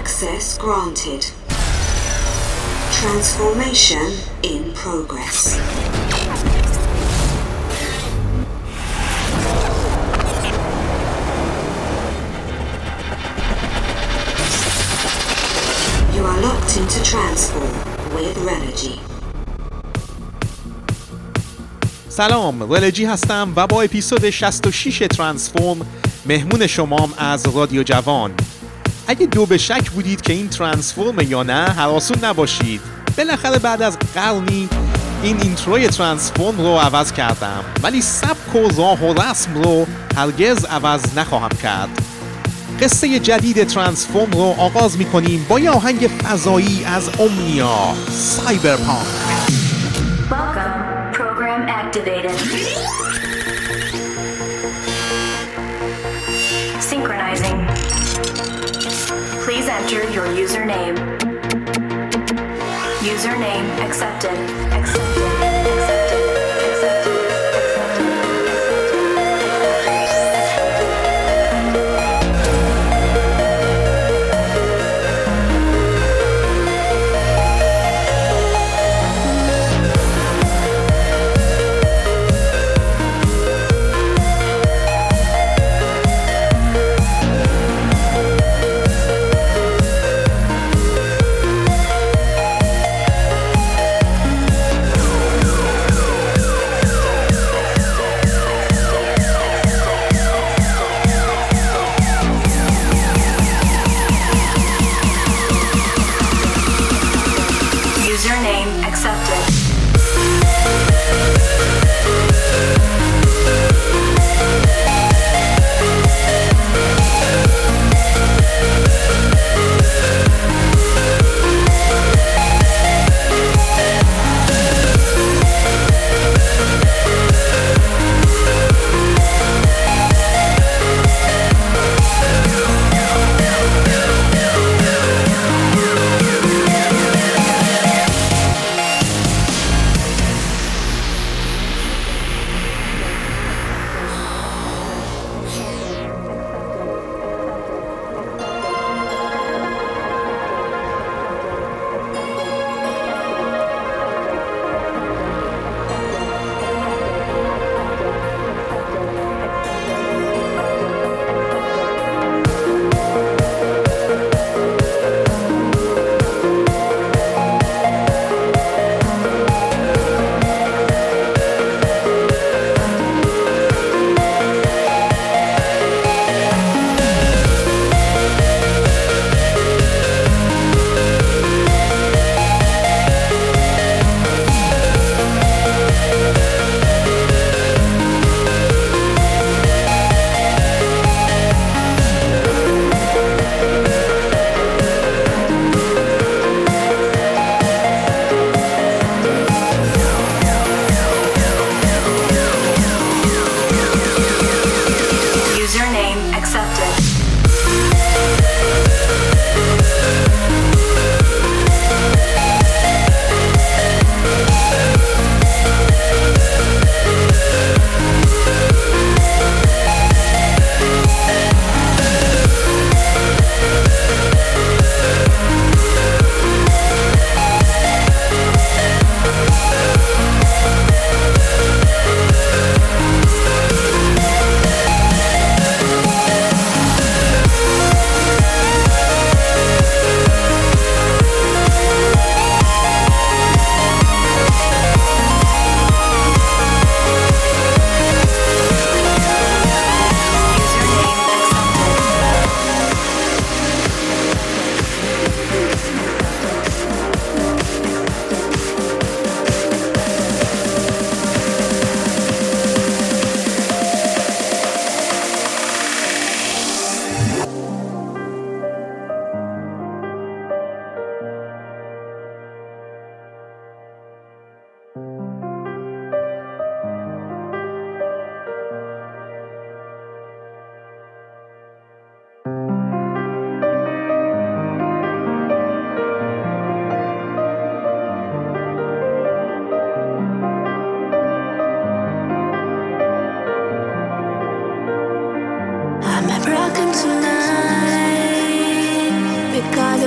Access granted. Transformation in progress. You are locked into Transform with Relegy. سلام، رلجی هستم و با اپیزود 66 ترانسفورم مهمون شمام از رادیو جوان. اگه دو به شک بودید که این ترانسفورم یا نه، هراسون نباشید. بالاخره بعد از قرنی این اینتروی ترانسفورم رو عوض کردم، ولی سبک و راه و رسم رو هرگز عوض نخواهم کرد. قصه جدید ترانسفورم رو آغاز میکنیم با یه آهنگ فضایی از اومنیا، سایبرپانک. Welcome, program activated. Synchronizing. Please enter your username. Username accepted. Accepted. Accepted. Broken tonight, we got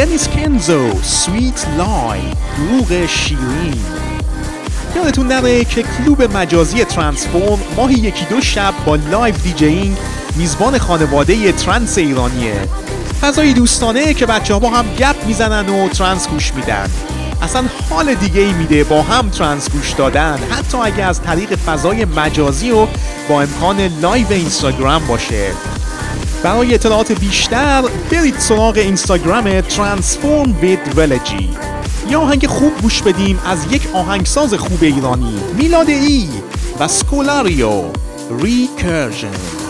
دنیس کنزو سویت لای دروغ شیرین. یادتون نره که کلوب مجازی ترانسفورم ماهی 1-2 شب با لایو دیجینگ میزبان خانواده ترنس ایرانیه. فضای دوستانه که بچه‌ها با هم گپ میزنن و ترنس گوش میدن. اصلا حال دیگه ای میده با هم ترنس گوش دادن، حتی اگه از طریق فضای مجازی و با امکان لایو اینستاگرام باشه. برای اطلاعات بیشتر برید سراغ اینستاگرام ترانسفورم وید ولجی. یا آهنگ خوب گوش بدیم از یک آهنگساز خوب ایرانی، میلاد ای و سکولاریو ریکرژن.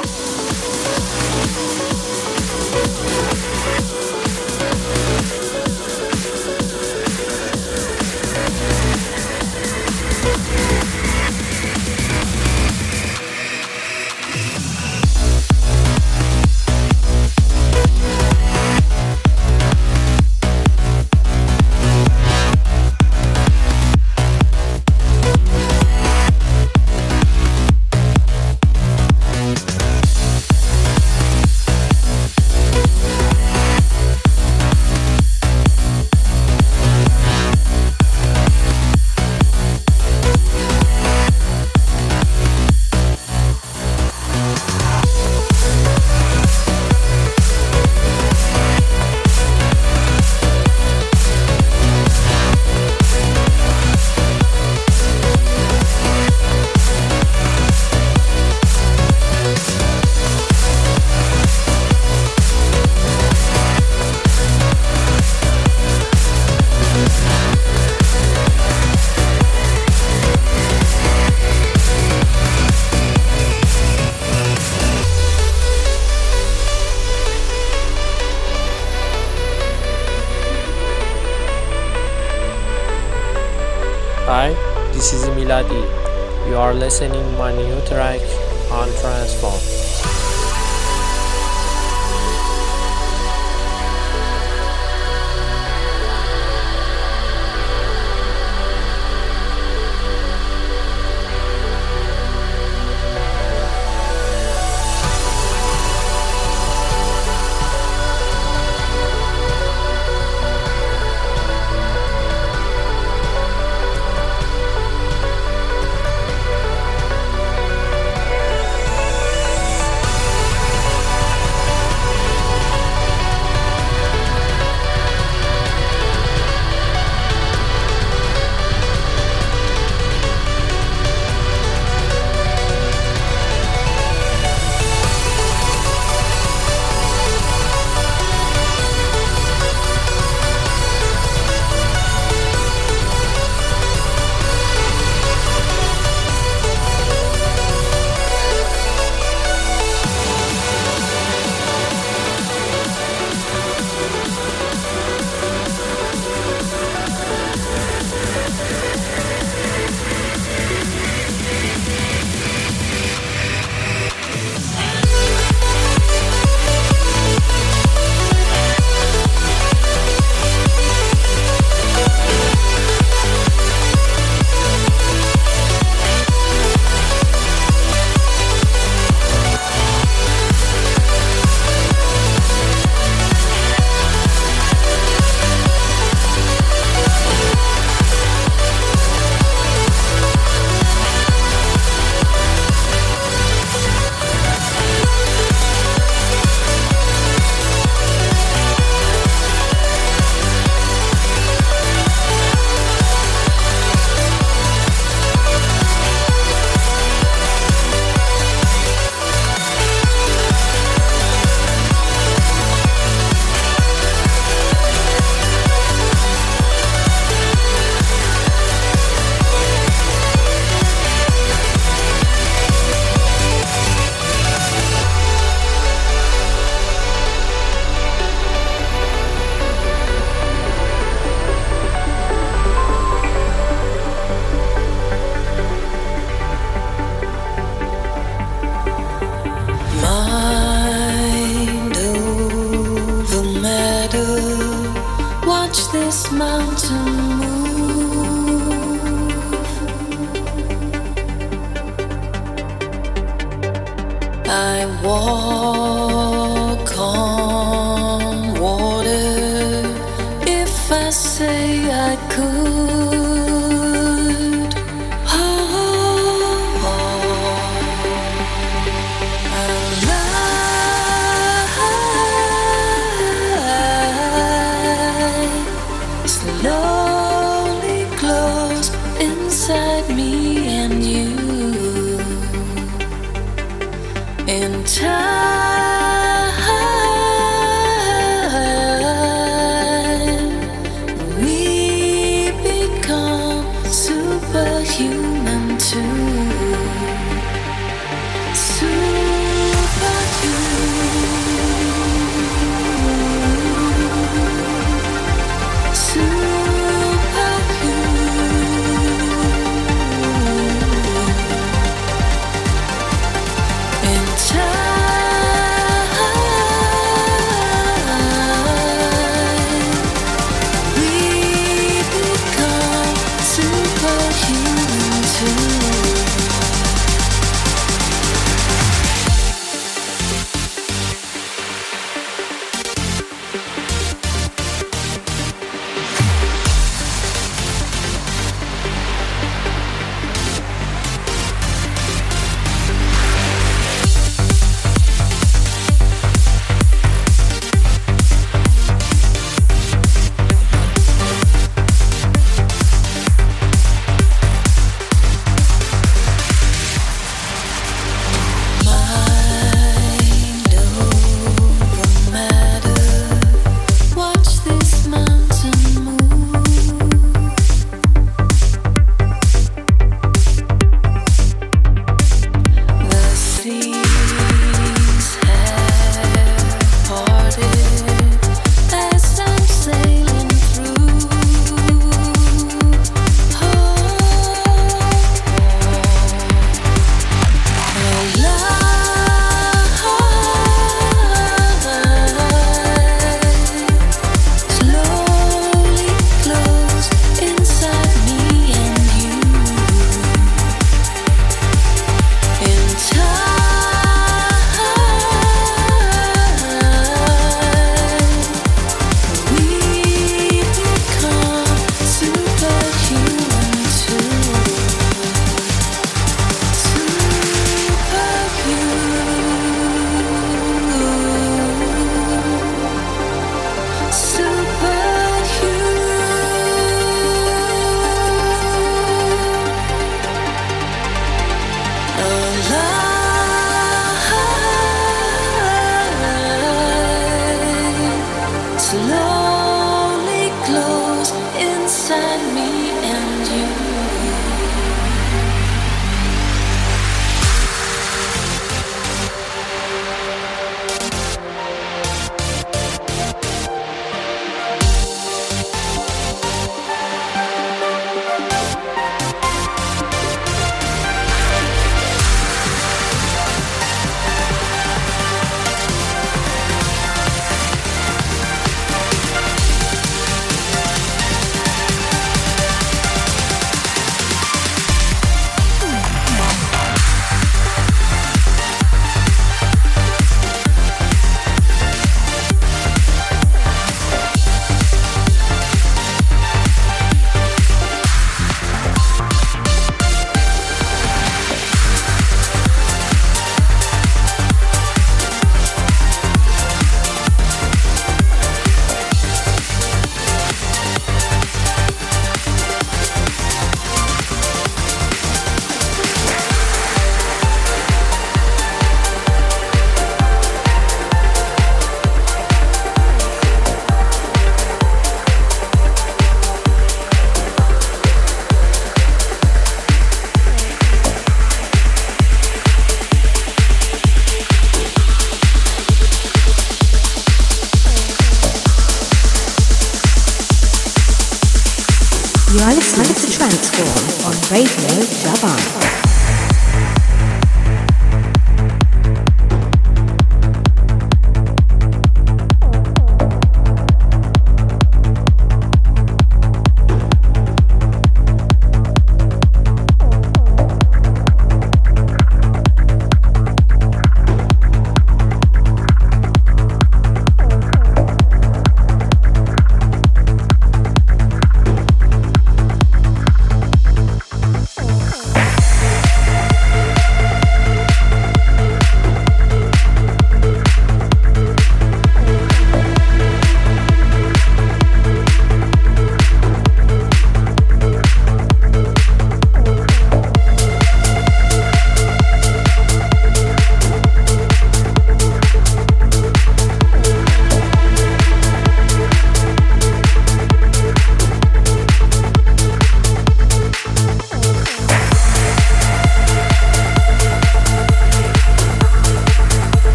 Hi, this is Miladi. You are listening my new track on Transform. I walk on water You are listening to Transform on Radio Javan.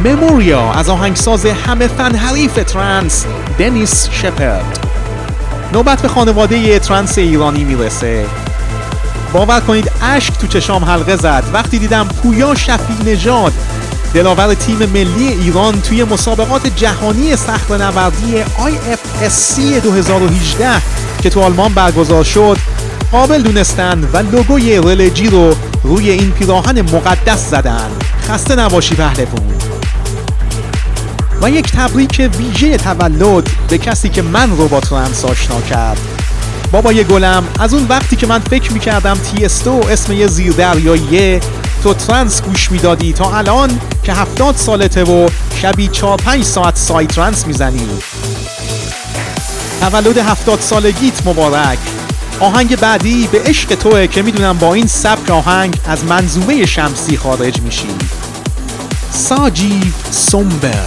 مموریا از آهنگساز همه فن حریف ترنس دنیس شپرد. نوبت به خانواده ترنس ایرانی میرسه. باور کنید اشک تو چشام حلقه زد وقتی دیدم پویا شفیع نژاد، دلاور تیم ملی ایران توی مسابقات جهانی صخره‌نوردی IFSC 2018 که تو آلمان برگزار شد قابل دونستن و لوگوی رلجی رو روی این پیراهن مقدس زدن. خسته نباشی پهلوون. و یک تبریک ویژه تولد به کسی که من رو با ترنس آشنا کرد. بابای گلم، از اون وقتی که من فکر میکردم تیستو اسم یه زیردریاییه تو ترنس گوش میدادی تا الان که 70 سالته و شبی 4-5 ساعت سای ترنس میزنی. تولد 70 سالگیت مبارک. آهنگ بعدی به عشق توه که میدونم با این سبک آهنگ از منظومه شمسی خارج میشی. ساجیو سومبر.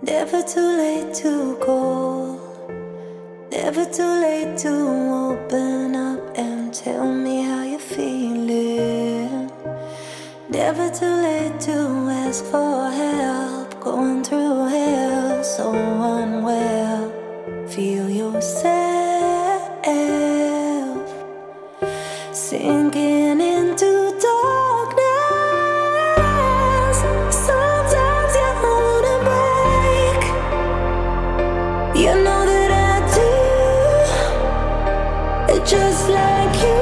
Never too late to call, never too late to open up and tell me how you're feeling. Never too late to ask for help, going through hell so unwell. Feel yourself sinking into darkness. Sometimes you wanna break. You know that I do, just like you.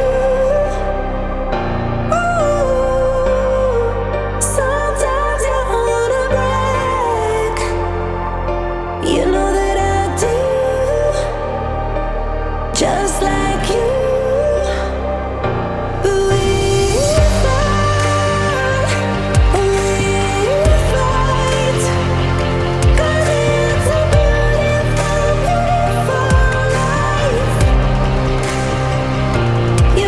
Sometimes you wanna break. You know that I do, just like you. You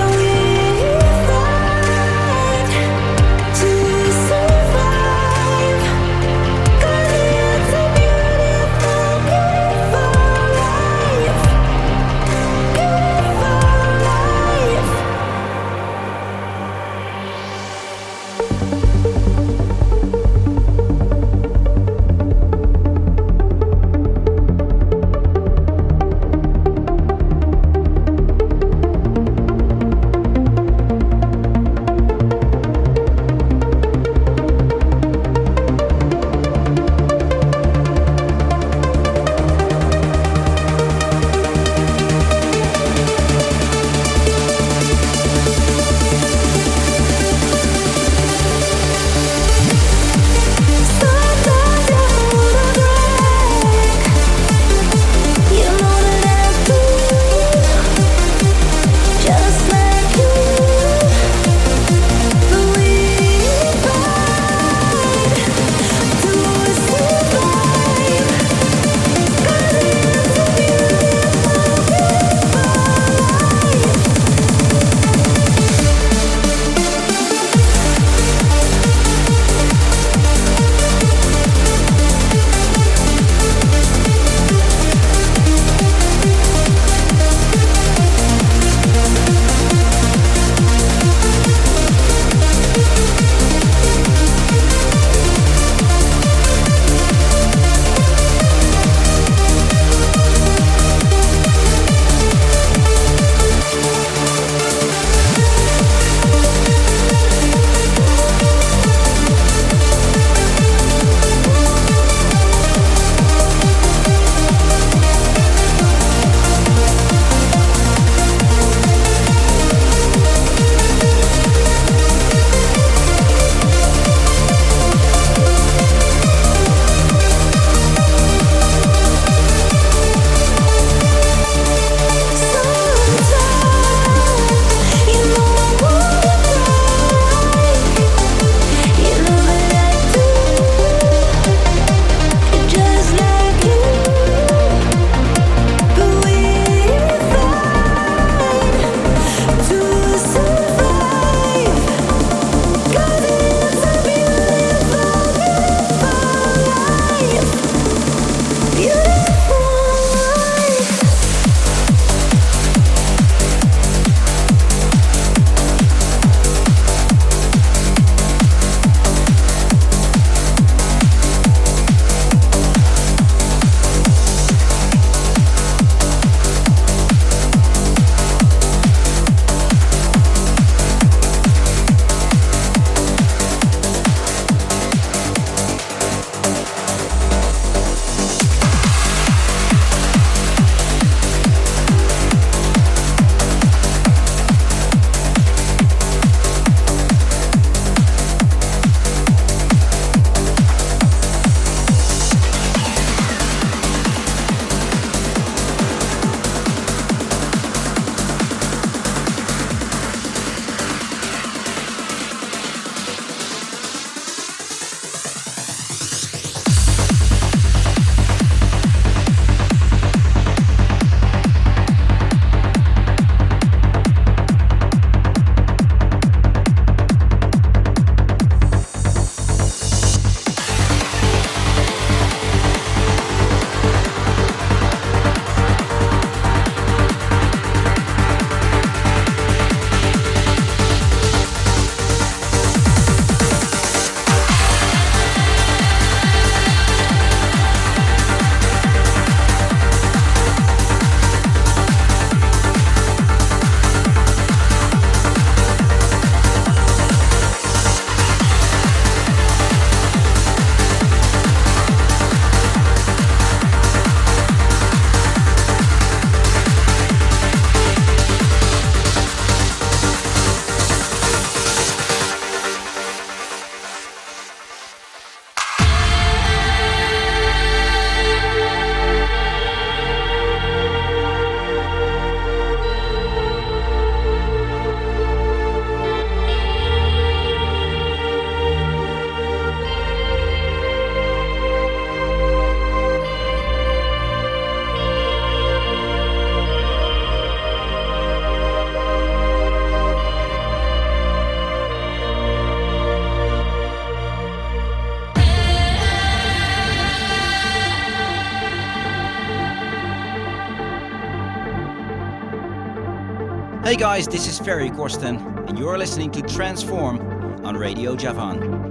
Hey guys, this is Ferry Corsten, and you're listening to Transform on Radio Javan.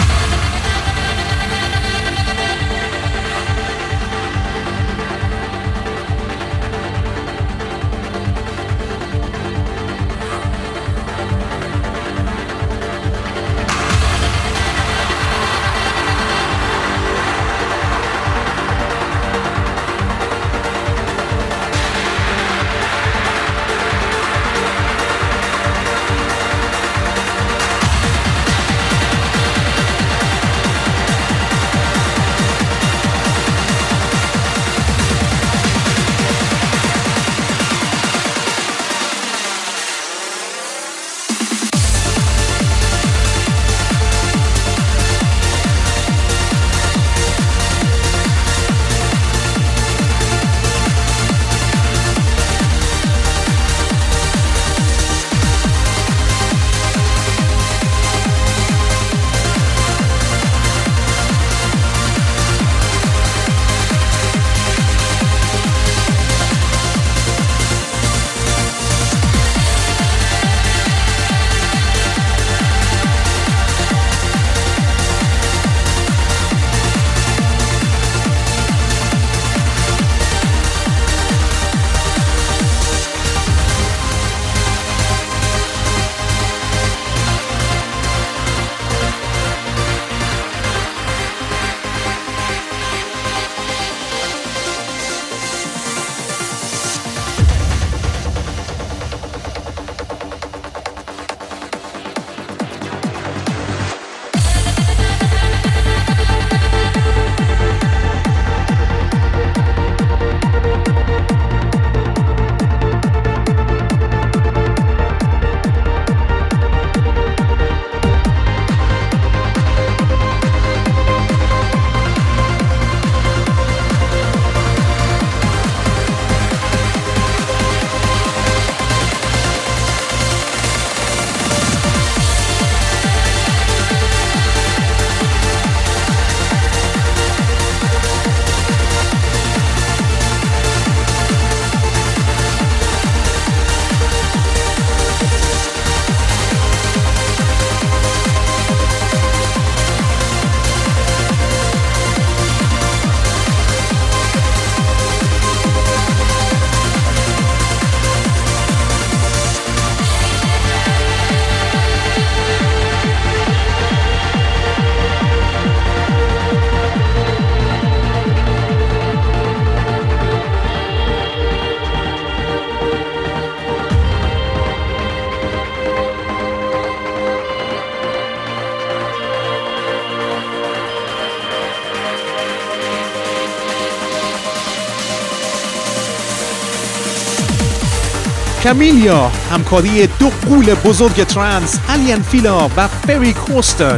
کامیلیا، همکاری دو غول بزرگ ترنس، الیان فیلا و فری کورستن.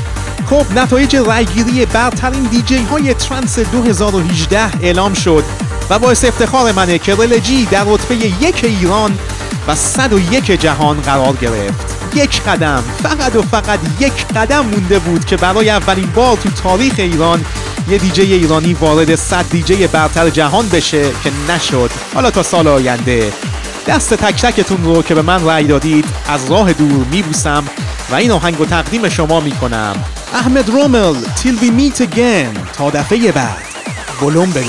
خب نتایج رأیگیری برترین دیجی های ترنس 2018 اعلام شد و باعث افتخار منه که رلجی در رتبه 1 ایران و 101 جهان قرار گرفت. یک قدم، فقط و فقط یک قدم مونده بود که برای اولین بار تو تاریخ ایران یه دیجی ایرانی وارد 100 دیجی برتر جهان بشه که نشد. حالا تا سال آینده دست تک تکتون رو که به من رأی دادید از راه دور میبوسم و این آهنگ رو تقدیم شما میکنم. احمد رومل، Till we meet again. تا دفعه بعد ولوم بده.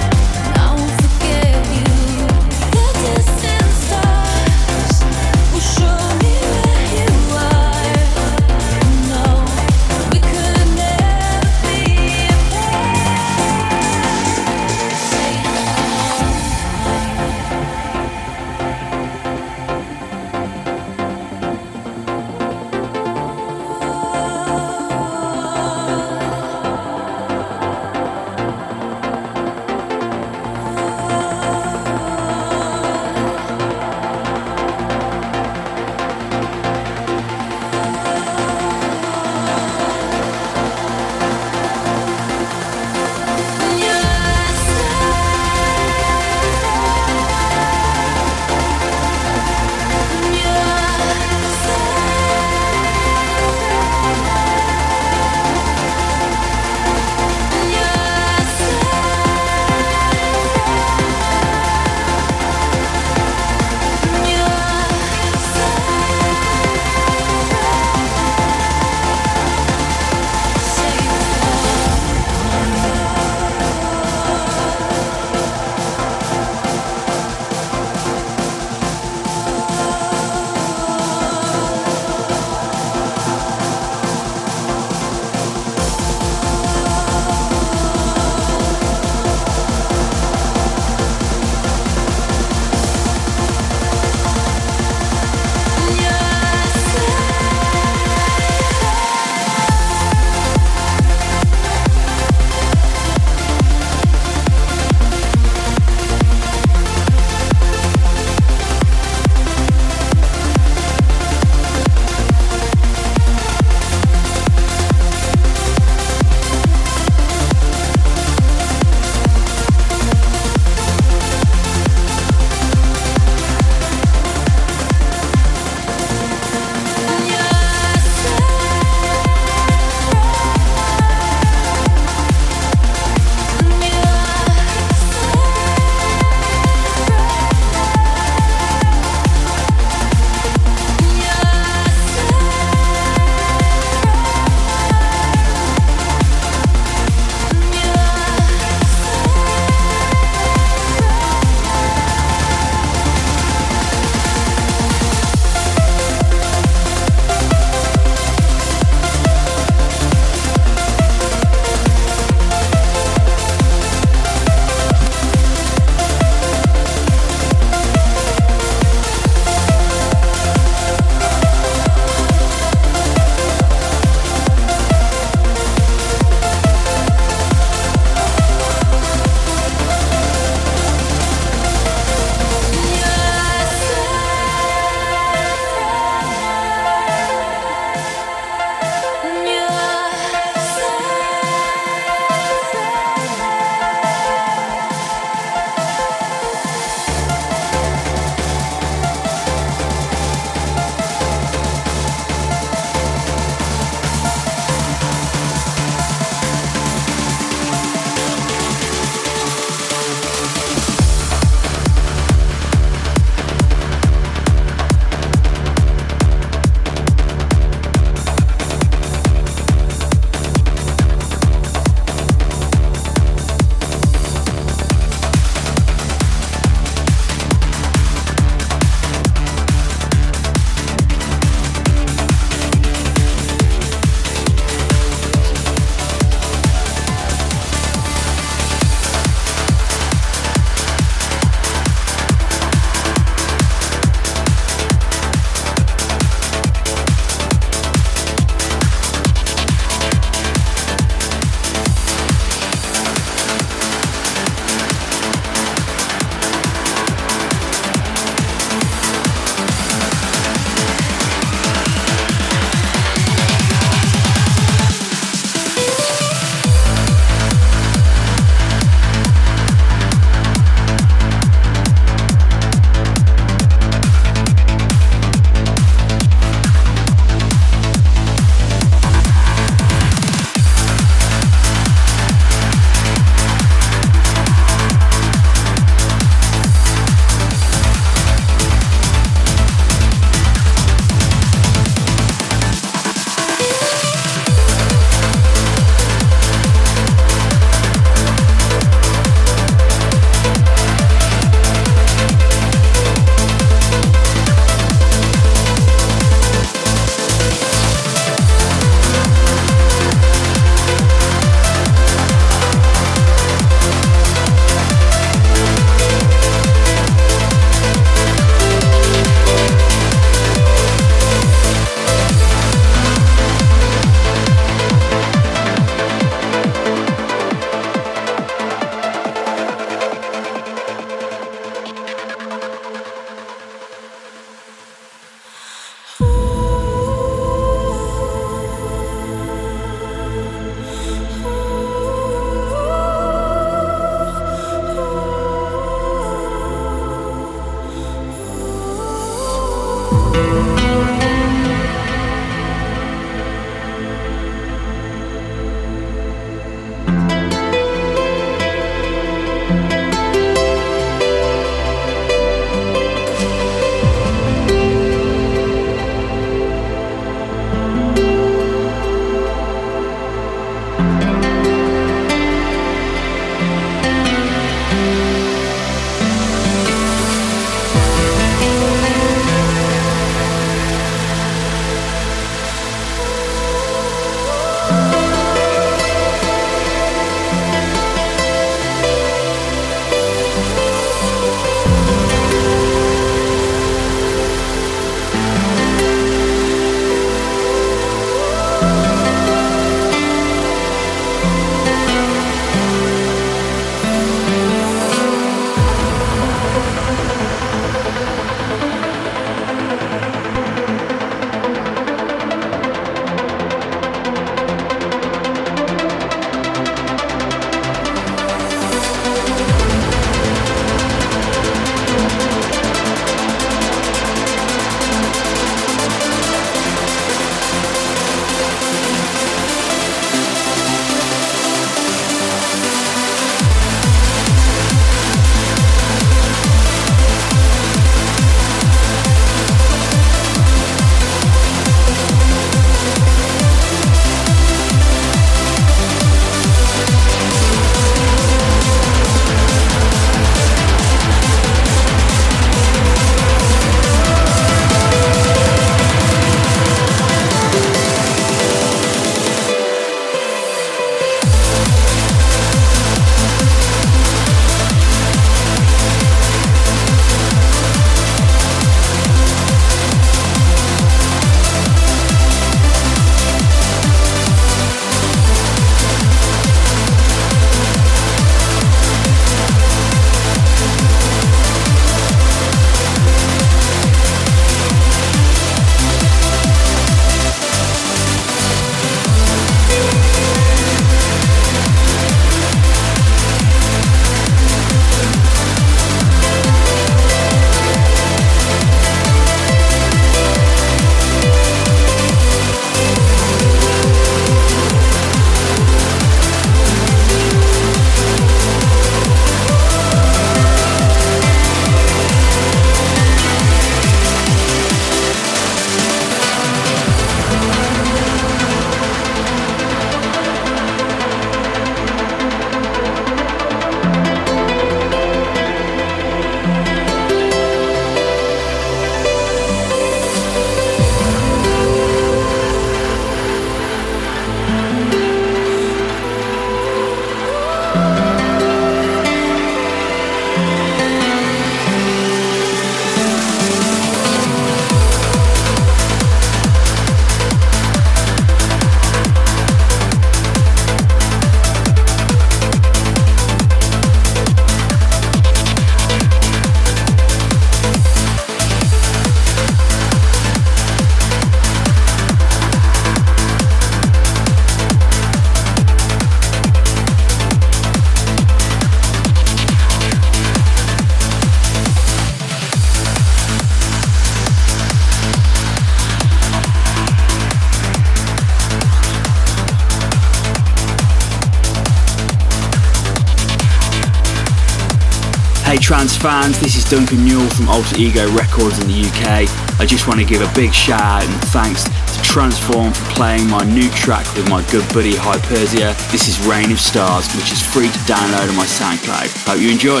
Hey trance fans, this is Duncan Newell from Alter Ego Records in the UK. I just want to give a big shout out and thanks to Transform for playing my new track with my good buddy Hypersia. This is Reign of Stars, which is free to download on my SoundCloud. Hope you enjoy.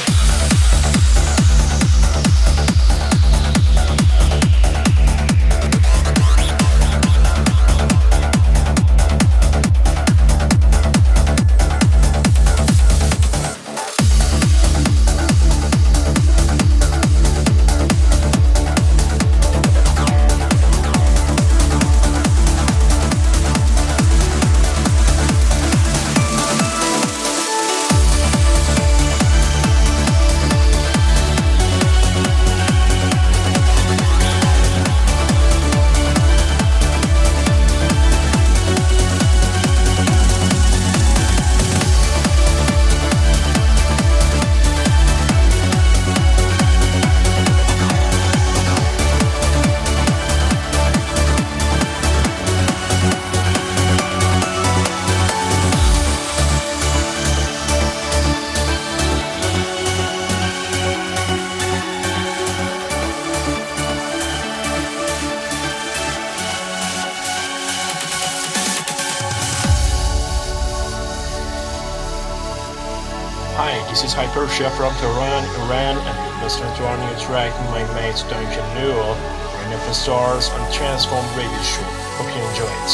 Hi, this is Hypersia from Tehran, Iran, and you're listening to our new track, my mate Duncan Newell, Reign of the Stars on Transform Radio Show. Hope you enjoy it.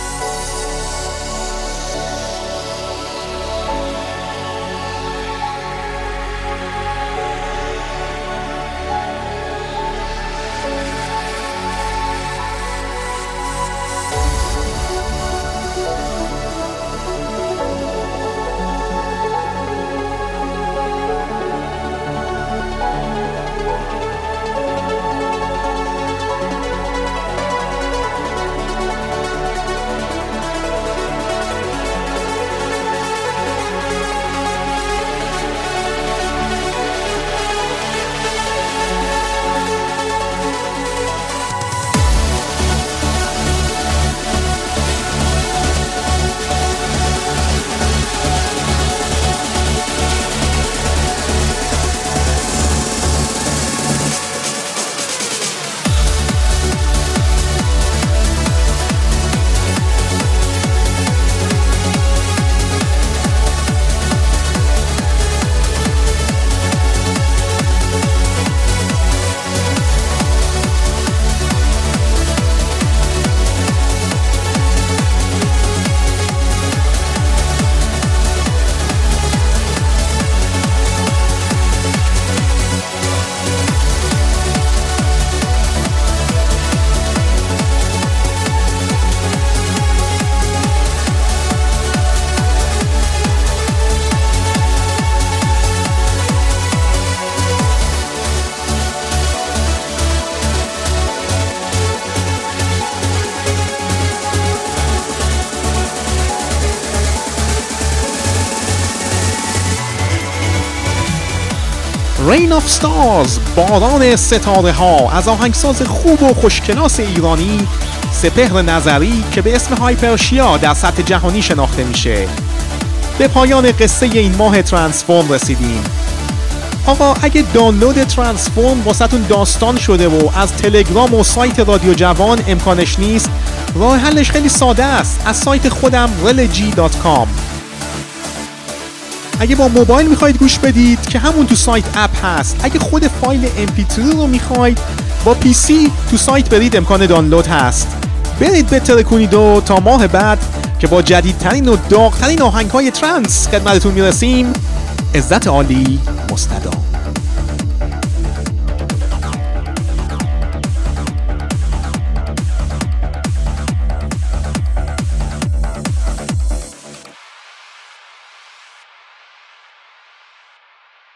Reign of Stars، باران ستاره ها، از آهنگساز خوب و خوشکلاس ایرانی سپهر نظری که به اسم هایپرشیا در سطح جهانی شناخته میشه. به پایان قصه این ماه ترانسفورم رسیدیم. آقا اگه دانلود ترانسفورم واسهتون داستان شده و از تلگرام و سایت رادیو جوان امکانش نیست، راه حلش خیلی ساده است. از سایت خودم relg.com. اگه با موبایل میخواید گوش بدید که همون تو سایت اپ هست. اگه خود فایل MP3 رو میخواید با PC تو سایت برید، امکان دانلود هست. برید بترکونید و تا ماه بعد که با جدیدترین و داغترین آهنگ‌های ترانس خدمتتون میرسیم. عزت عالی مستدام.